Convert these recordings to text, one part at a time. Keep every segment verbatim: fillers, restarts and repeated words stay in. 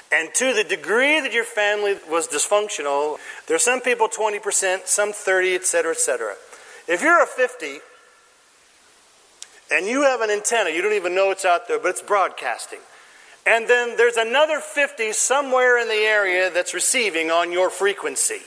And to the degree that your family was dysfunctional, there's some people twenty percent, some thirty, et cetera, et cetera. If you're a fifty and you have an antenna, you don't even know it's out there, but it's broadcasting. And then there's another fifty somewhere in the area that's receiving on your frequency.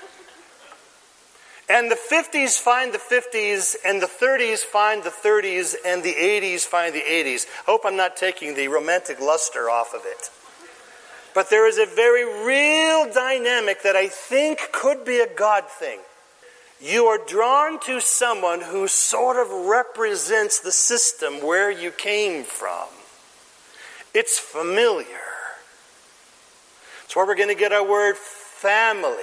And the fifties find the fifties, and the thirties find the thirties, and the eighties find the eighties. I hope I'm not taking the romantic luster off of it. But there is a very real dynamic that I think could be a God thing. You are drawn to someone who sort of represents the system where you came from. It's familiar. That's where we're going to get our word family.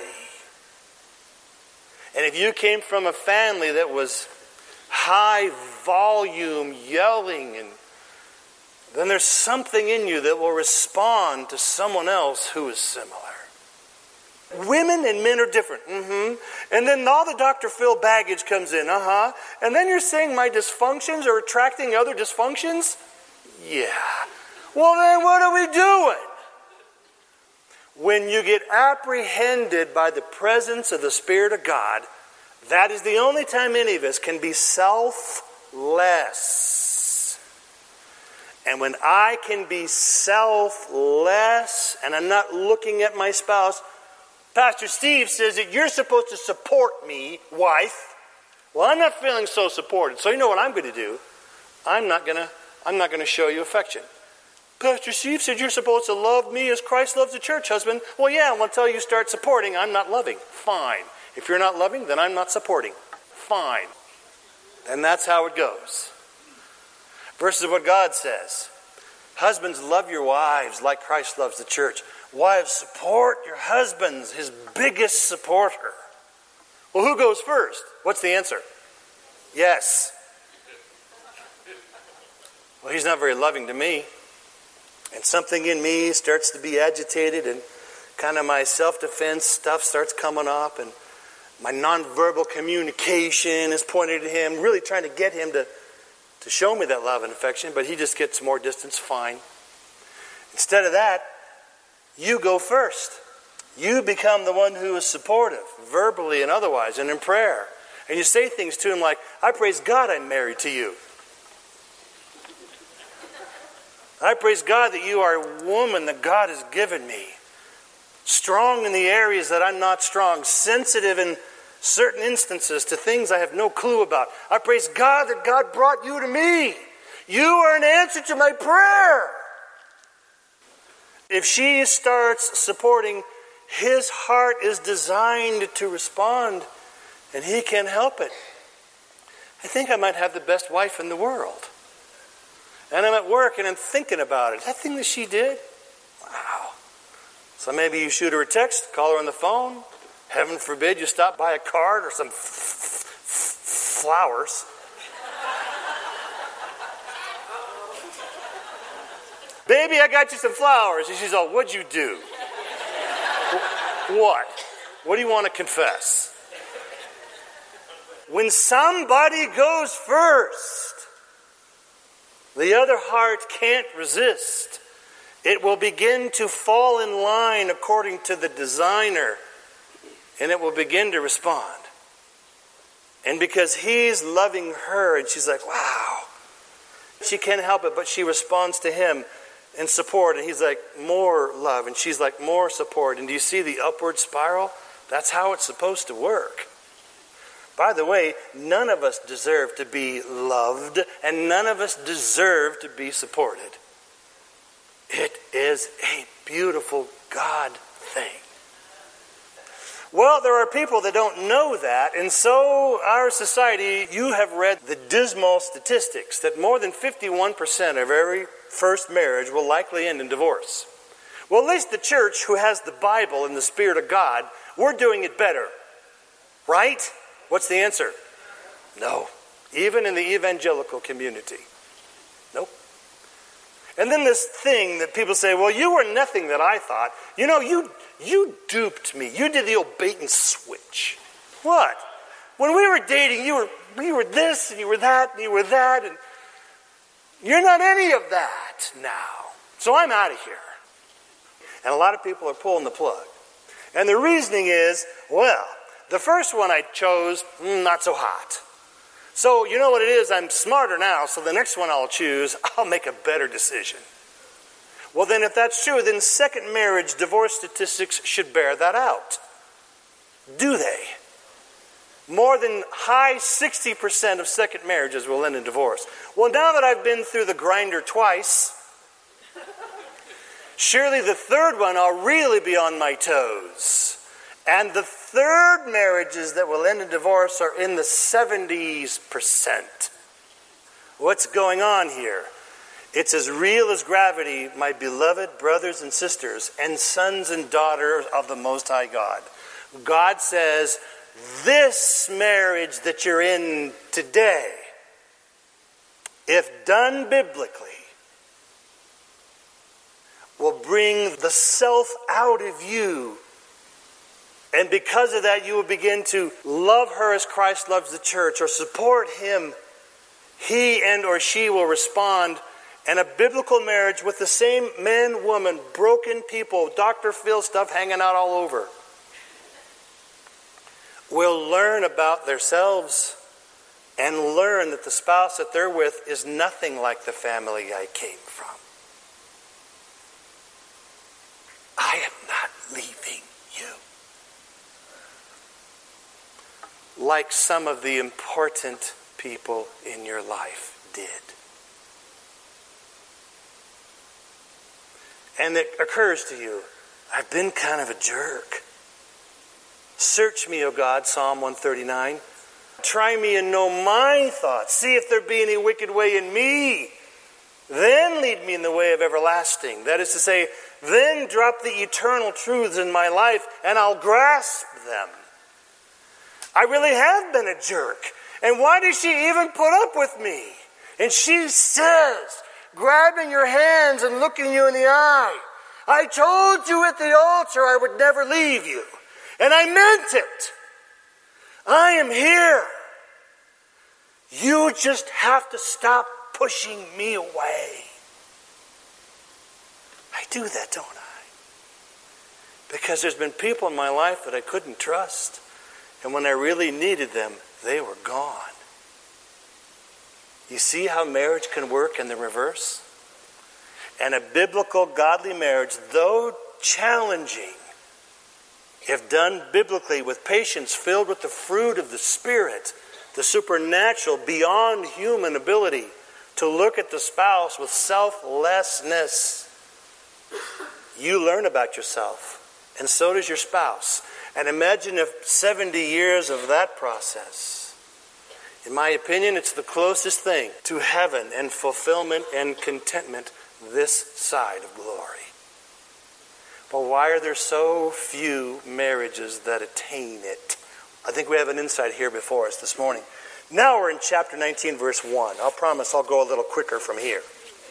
And if you came from a family that was high volume yelling, and then there's something in you that will respond to someone else who is similar. Women and men are different. Mm-hmm. And then all the Doctor Phil baggage comes in. Uh-huh. And then you're saying my dysfunctions are attracting other dysfunctions? Yeah. Well, then what are we doing? When you get apprehended by the presence of the Spirit of God, that is the only time any of us can be selfless. And when I can be selfless and I'm not looking at my spouse, Pastor Steve says that you're supposed to support me, wife. Well, I'm not feeling so supported. So you know what I'm going to do? I'm not going to I'm not going to show you affection. Pastor Steve said you're supposed to love me as Christ loves the church, husband. Well, yeah, until you start supporting, I'm not loving. Fine. If you're not loving, then I'm not supporting. Fine. And that's how it goes. Versus what God says. Husbands, love your wives like Christ loves the church. Wives, support your husbands, his biggest supporter. Well, who goes first? What's the answer? Yes. Well, he's not very loving to me. And something in me starts to be agitated, and kind of my self-defense stuff starts coming up, and my nonverbal communication is pointed at him, really trying to get him to, to show me that love and affection, but he just gets more distance, fine. Instead of that, you go first. You become the one who is supportive, verbally and otherwise, and in prayer. And you say things to him like, I praise God I'm married to you. I praise God that you are a woman that God has given me. Strong in the areas that I'm not strong. Sensitive in certain instances to things I have no clue about. I praise God that God brought you to me. You are an answer to my prayer. If she starts supporting, his heart is designed to respond, and he can't help it. I think I might have the best wife in the world. And I'm at work and I'm thinking about it. That thing that she did? Wow. So maybe you shoot her a text, call her on the phone. Heaven forbid you stop by a card or some f- f- f- flowers. Baby, I got you some flowers. And she's all, what'd you do? What? What do you want to confess? When somebody goes first, the other heart can't resist. It will begin to fall in line according to the designer, and it will begin to respond. And because he's loving her, and she's like, wow. She can't help it, but she responds to him in support, and he's like, more love, and she's like, more support. And do you see the upward spiral? That's how it's supposed to work. By the way, none of us deserve to be loved, and none of us deserve to be supported. It is a beautiful God thing. Well, there are people that don't know that, and so our society, you have read the dismal statistics that more than fifty-one percent of every first marriage will likely end in divorce. Well, at least the church, who has the Bible and the Spirit of God, we're doing it better. Right? What's the answer? No. Even in the evangelical community. Nope. And then this thing that people say, well, you were nothing that I thought. You know, you you duped me. You did the old bait and switch. What? When we were dating, you were you were this and you were that and you were that, and you're not any of that now. So I'm out of here. And a lot of people are pulling the plug. And the reasoning is, well, the first one I chose, mm, not so hot. So you know what it is? I'm smarter now, so the next one I'll choose, I'll make a better decision. Well, then if that's true, then second marriage divorce statistics should bear that out. Do they? More than high sixty percent of second marriages will end in divorce. Well, now that I've been through the grinder twice, surely the third one I'll really be on my toes. And the third marriages that will end in divorce are in the seventy percent. What's going on here? It's as real as gravity, my beloved brothers and sisters, and sons and daughters of the Most High God. God says, this marriage that you're in today, if done biblically, will bring the self out of you. And because of that, you will begin to love her as Christ loves the church, or support him. He and or she will respond. And a biblical marriage with the same man, woman, broken people, Doctor Phil stuff hanging out all over, will learn about themselves and learn that the spouse that they're with is nothing like the family I came from. I am not leaving you. Like some of the important people in your life did. And it occurs to you, I've been kind of a jerk. Search me, O God, Psalm one thirty-nine. Try me and know my thoughts. See if there be any wicked way in me. Then lead me in the way of everlasting. That is to say, then drop the eternal truths in my life and I'll grasp them. I really have been a jerk. And why does she even put up with me? And she says, grabbing your hands and looking you in the eye, I told you at the altar I would never leave you. And I meant it. I am here. You just have to stop pushing me away. I do that, don't I? Because there's been people in my life that I couldn't trust. And when I really needed them, they were gone. You see how marriage can work in the reverse? And a biblical, godly marriage, though challenging, if done biblically with patience, filled with the fruit of the Spirit, the supernatural, beyond human ability, to look at the spouse with selflessness, you learn about yourself, and so does your spouse. And imagine if seventy years of that process. In my opinion, it's the closest thing to heaven and fulfillment and contentment this side of glory. But why are there so few marriages that attain it? I think we have an insight here before us this morning. Now we're in chapter nineteen, verse one. I'll promise I'll go a little quicker from here.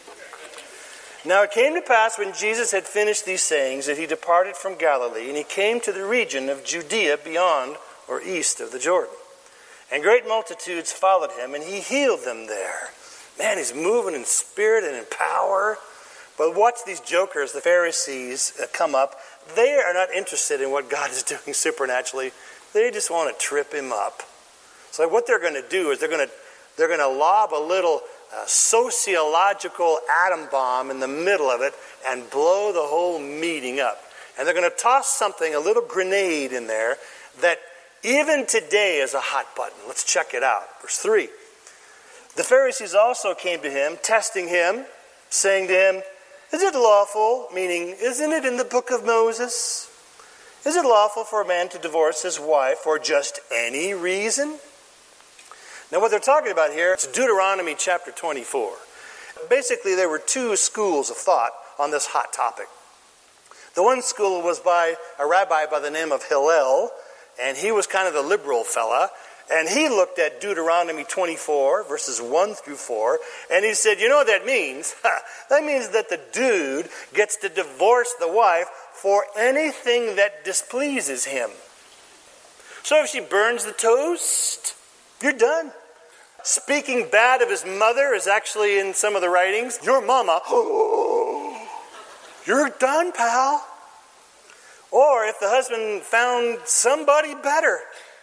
Now it came to pass when Jesus had finished these sayings that he departed from Galilee, and he came to the region of Judea beyond or east of the Jordan. And great multitudes followed him, and he healed them there. Man, he's moving in spirit and in power. But watch these jokers, the Pharisees, uh, come up. They are not interested in what God is doing supernaturally. They just want to trip him up. So what they're going to do is they're going to they're going to lob a little uh, sociological atom bomb in the middle of it and blow the whole meeting up. And they're going to toss something, a little grenade in there that even today is a hot button. Let's check it out. Verse three. The Pharisees also came to him, testing him, saying to him, is it lawful, meaning, isn't it in the book of Moses? Is it lawful for a man to divorce his wife for just any reason? Now what they're talking about here, it's Deuteronomy chapter twenty-four. Basically, there were two schools of thought on this hot topic. The one school was by a rabbi by the name of Hillel, and he was kind of the liberal fella. And he looked at Deuteronomy twenty-four, verses one through four, and he said, you know what that means? That means that the dude gets to divorce the wife for anything that displeases him. So if she burns the toast, you're done. Speaking bad of his mother is actually in some of the writings. Your mama, oh, you're done, pal. Or if the husband found somebody better.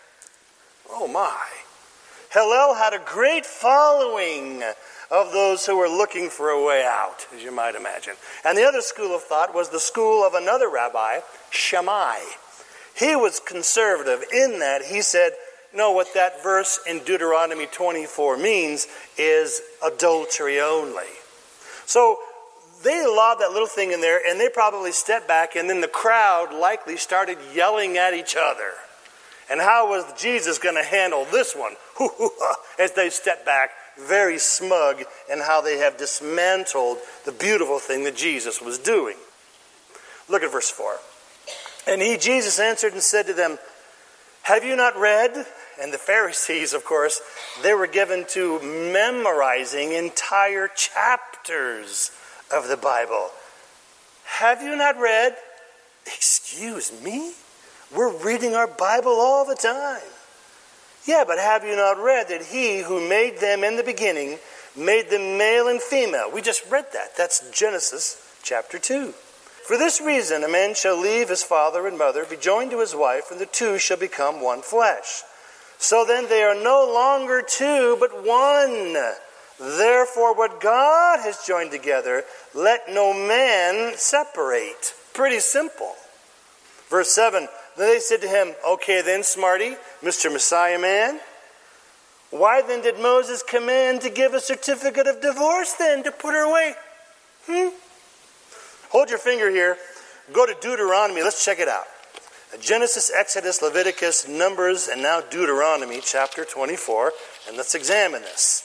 Oh my. Hillel had a great following of those who were looking for a way out, as you might imagine. And the other school of thought was the school of another rabbi, Shammai. He was conservative in that he said, no, what that verse in Deuteronomy twenty-four means is adultery only. So they lobbed that little thing in there, and they probably stepped back, and then the crowd likely started yelling at each other. And how was Jesus going to handle this one? As they stepped back, very smug in how they have dismantled the beautiful thing that Jesus was doing. Look at verse four. And he, Jesus, answered and said to them, have you not read? And the Pharisees, of course, they were given to memorizing entire chapters of the Bible. Have you not read? Excuse me? We're reading our Bible all the time. Yeah, but have you not read that he who made them in the beginning made them male and female? We just read that. That's Genesis chapter two. For this reason, a man shall leave his father and mother, be joined to his wife, and the two shall become one flesh. So then they are no longer two, but one. Therefore, what God has joined together, let no man separate. Pretty simple. Verse seven, then they said to him, okay then, smarty, Mister Messiah man, why then did Moses command to give a certificate of divorce then, to put her away? Hmm? Hold your finger here. Go to Deuteronomy. Let's check it out. Genesis, Exodus, Leviticus, Numbers, and now Deuteronomy chapter twenty-four. And let's examine this.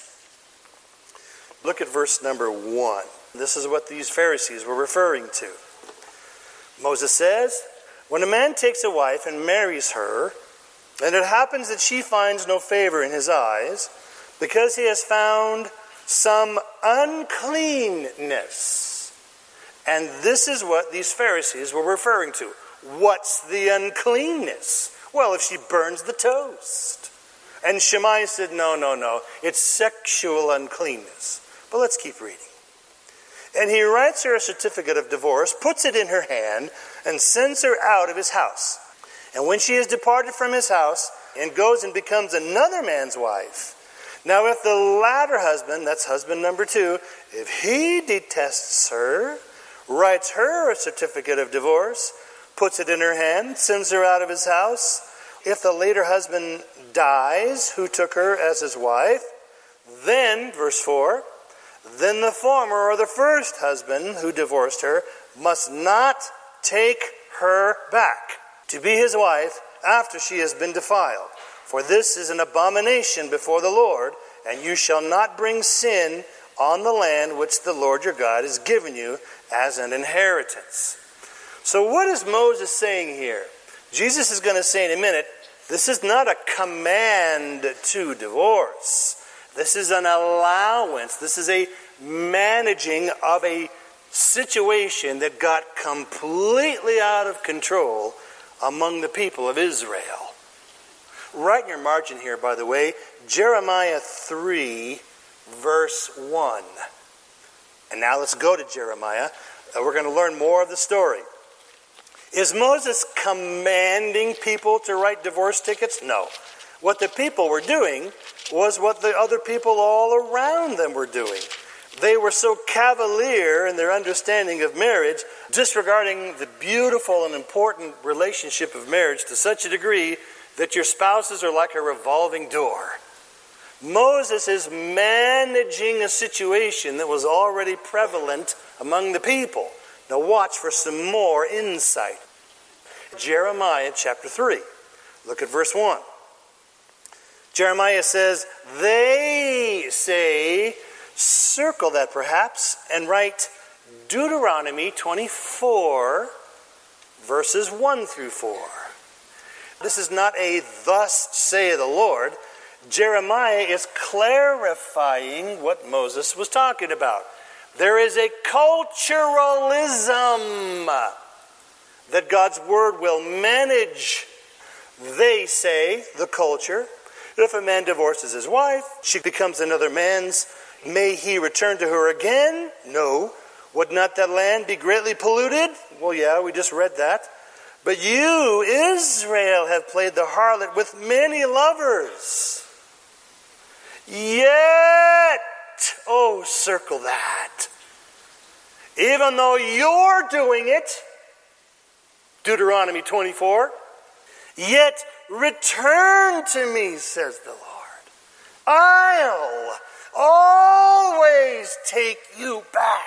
Look at verse number one. This is what these Pharisees were referring to. Moses says, when a man takes a wife and marries her, and it happens that she finds no favor in his eyes, because he has found some uncleanness. And this is what these Pharisees were referring to. What's the uncleanness? Well, if she burns the toast. And Shammai said, no, no, no. It's sexual uncleanness. But let's keep reading. And he writes her a certificate of divorce, puts it in her hand, and sends her out of his house. And when she has departed from his house, and goes and becomes another man's wife, now if the latter husband, that's husband number two, if he detests her, writes her a certificate of divorce, puts it in her hand, sends her out of his house, if the later husband dies, who took her as his wife, then, verse four, then the former or the first husband who divorced her must not take her back to be his wife after she has been defiled. For this is an abomination before the Lord, and you shall not bring sin on the land which the Lord your God has given you as an inheritance. So what is Moses saying here? Jesus is going to say in a minute, this is not a command to divorce. This is an allowance. This is a managing of a situation that got completely out of control among the people of Israel. Write in your margin here, by the way, Jeremiah three, verse one. And now let's go to Jeremiah. We're going to learn more of the story. Is Moses commanding people to write divorce tickets? No. What the people were doing was what the other people all around them were doing. They were so cavalier in their understanding of marriage, disregarding the beautiful and important relationship of marriage to such a degree that your spouses are like a revolving door. Moses is managing a situation that was already prevalent among the people. Now watch for some more insight. Jeremiah chapter three. Look at verse one. Jeremiah says, they say, circle that perhaps, and write Deuteronomy twenty-four, verses one through four. This is not a thus saith the Lord. Jeremiah is clarifying what Moses was talking about. There is a culturalism that God's word will manage. They say, the culture, if a man divorces his wife, she becomes another man's, may he return to her again? No. Would not that land be greatly polluted? Well, yeah, we just read that. But you, Israel, have played the harlot with many lovers. Yet, oh, circle that. Even though you're doing it, Deuteronomy twenty-four, yet return to me, says the Lord. I'll always take you back.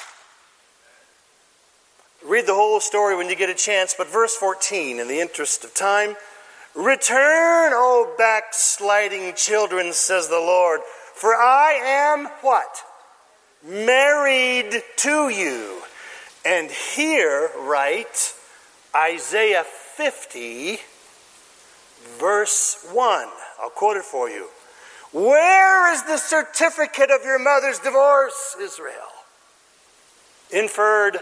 Read the whole story when you get a chance, but verse fourteen, in the interest of time. Return, O backsliding children, says the Lord, for I am what? Married to you. And here, write Isaiah fifty, verse one. I'll quote it for you. Where is the certificate of your mother's divorce, Israel? Inferred,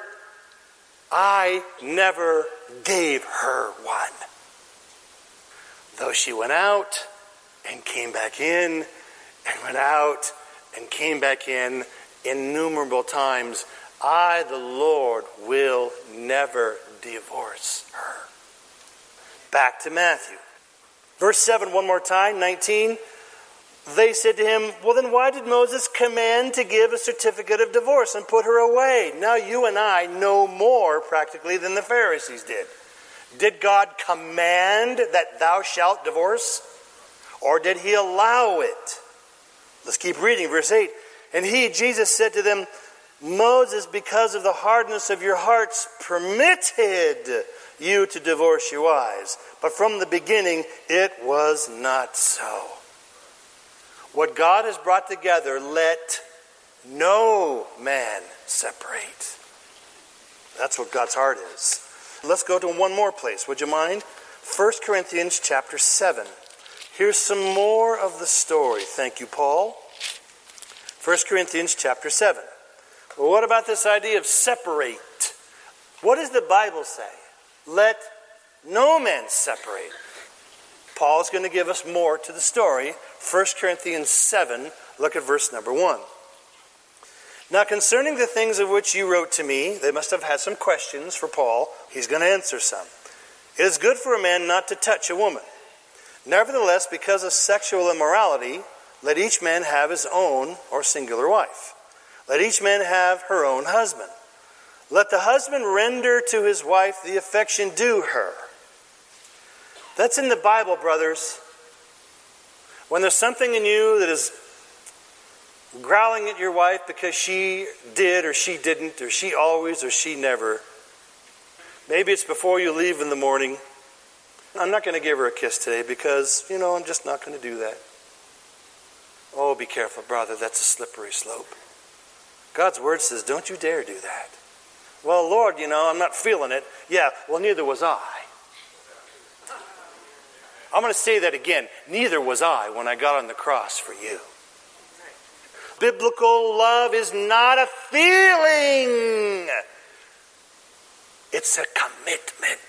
I never gave her one. Though she went out and came back in, and went out and came back in innumerable times, I, the Lord, will never divorce her. Back to Matthew. Verse seven, one more time, nineteen. They said to him, well, then why did Moses command to give a certificate of divorce and put her away? Now you and I know more practically than the Pharisees did. Did God command that thou shalt divorce? Or did he allow it? Let's keep reading, verse eight. And he, Jesus, said to them, Moses, because of the hardness of your hearts, permitted you to divorce your wives. But from the beginning, it was not so. What God has brought together, let no man separate. That's what God's heart is. Let's go to one more place, would you mind? First Corinthians chapter seven. Here's some more of the story. Thank you, Paul. First Corinthians chapter seven. Well, what about this idea of separate? What does the Bible say? Let no man separate. Paul's going to give us more to the story. First Corinthians seven, look at verse number one. Now concerning the things of which you wrote to me, they must have had some questions for Paul. He's going to answer some. It is good for a man not to touch a woman. Nevertheless, because of sexual immorality, let each man have his own or singular wife. Let each man have her own husband. Let the husband render to his wife the affection due her. That's in the Bible, brothers. When there's something in you that is growling at your wife because she did or she didn't or she always or she never. Maybe it's before you leave in the morning. I'm not going to give her a kiss today because, you know, I'm just not going to do that. Oh, be careful, brother. That's a slippery slope. God's word says, don't you dare do that. Well, Lord, you know, I'm not feeling it. Yeah, well, neither was I. I'm going to say that again. Neither was I when I got on the cross for you. Biblical love is not a feeling. It's a commitment.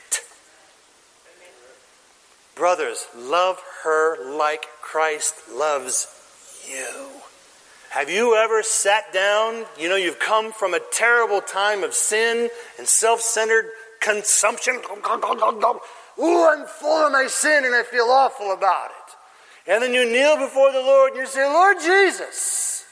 Brothers, love her like Christ loves you. Have you ever sat down? You know, you've come from a terrible time of sin and self-centered consumption. Ooh, I'm full of my sin and I feel awful about it. And then you kneel before the Lord and you say, Lord Jesus,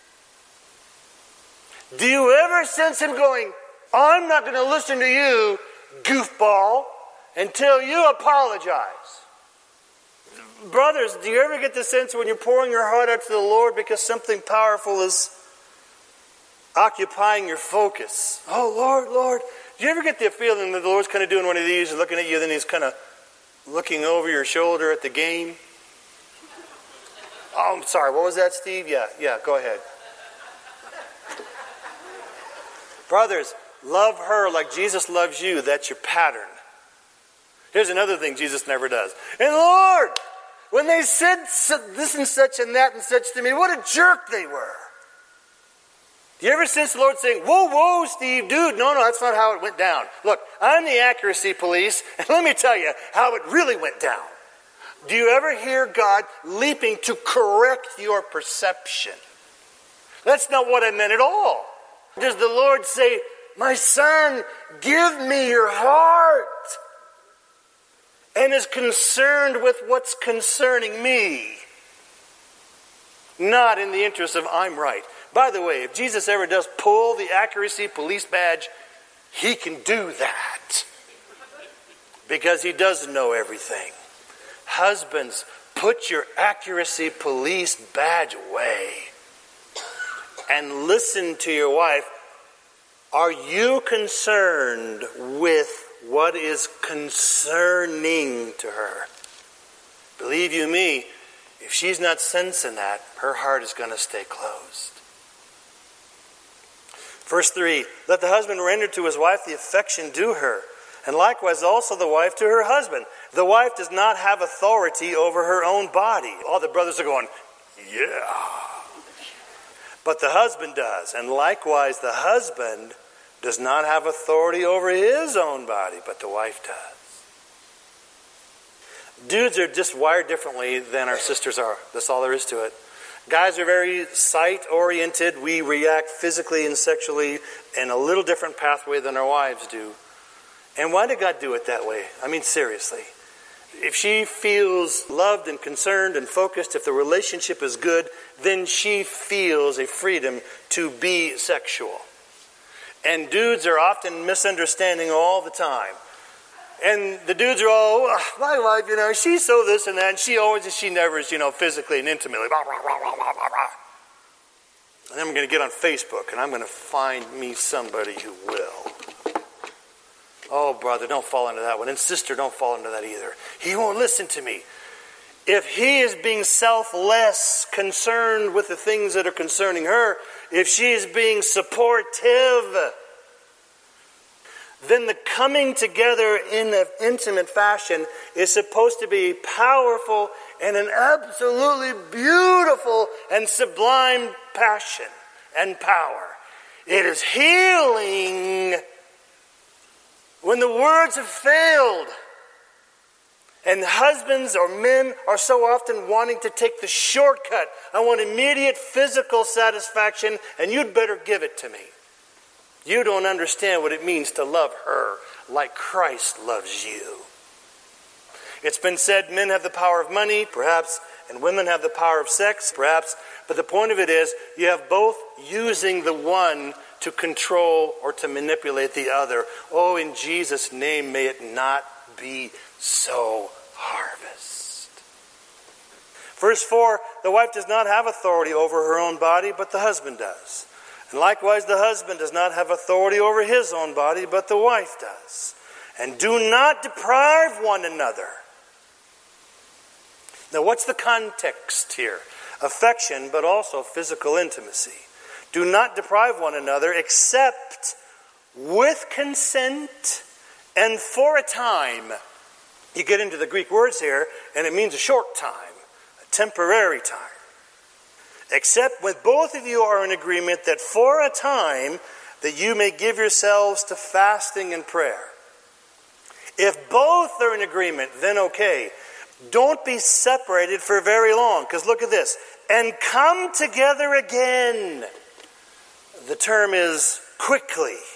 do you ever sense him going, I'm not going to listen to you, goofball, until you apologize? Brothers, do you ever get the sense when you're pouring your heart out to the Lord because something powerful is occupying your focus? Oh, Lord, Lord. Do you ever get the feeling that the Lord's kind of doing one of these and looking at you, then he's kind of looking over your shoulder at the game? Oh, I'm sorry. What was that, Steve? Yeah, yeah, go ahead. Brothers, love her like Jesus loves you. That's your pattern. Here's another thing Jesus never does. And Lord, when they said this and such and that and such to me, what a jerk they were. Do you ever sense the Lord saying, whoa, whoa, Steve, dude, no, no, that's not how it went down. Look, I'm the accuracy police, and let me tell you how it really went down. Do you ever hear God leaping to correct your perception? That's not what I meant at all. Does the Lord say, my son, give me your heart? and is concerned with what's concerning me, not in the interest of I'm right. By the way, if Jesus ever does pull the accuracy police badge, he can do that because he does know everything. Husbands, put your accuracy police badge away and listen to your wife. Are you concerned with what is concerning to her? Believe you me, if she's not sensing that, her heart is going to stay closed. Verse three, let the husband render to his wife the affection due her, and likewise also the wife to her husband. The wife does not have authority over her own body. All the brothers are going, yeah. But the husband does, and likewise the husband does not have authority over his own body, but the wife does. Dudes are just wired differently than our sisters are. That's all there is to it. Guys are very sight-oriented. We react physically and sexually in a little different pathway than our wives do. And why did God do it that way? I mean, seriously. If she feels loved and concerned and focused, if the relationship is good, then she feels a freedom to be sexual. And dudes are often misunderstanding all the time. And the dudes are all, oh, my wife, you know, she's so this and that, and she always, she never is, you know, physically and intimately. Blah, blah, blah, blah, blah, blah. And then I'm going to get on Facebook, and I'm going to find me somebody who will. Oh, brother, don't fall into that one. And sister, don't fall into that either. He won't listen to me. If he is being selfless, concerned with the things that are concerning her, if she is being supportive, then the coming together in an intimate fashion is supposed to be powerful and an absolutely beautiful and sublime passion and power. It is healing when the words have failed. And husbands or men are so often wanting to take the shortcut. I want immediate physical satisfaction, and you'd better give it to me. You don't understand what it means to love her like Christ loves you. It's been said men have the power of money, perhaps, and women have the power of sex, perhaps. But the point of it is you have both using the one to control or to manipulate the other. Oh, in Jesus' name, may it not be so, Harvest. Verse four, the wife does not have authority over her own body, but the husband does. And likewise, the husband does not have authority over his own body, but the wife does. And do not deprive one another. Now, what's the context here? Affection, but also physical intimacy. Do not deprive one another except with consent and for a time. You get into the Greek words here, and it means a short time, a temporary time. Except when both of you are in agreement that for a time that you may give yourselves to fasting and prayer. If both are in agreement, then okay. Don't be separated for very long, because look at this. And come together again. The term is quickly.